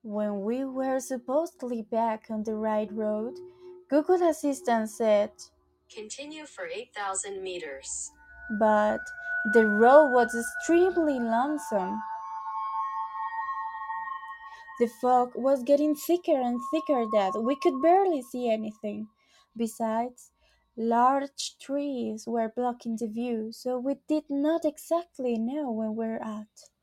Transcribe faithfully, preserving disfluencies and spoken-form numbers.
When we were supposedly back on the right road, Google Assistant said, Continue for eight thousand meters. but the road was extremely lonesome. The fog was getting thicker and thicker that we could barely see anything. Besides, large trees were blocking the view, so we did not exactly know where we were at.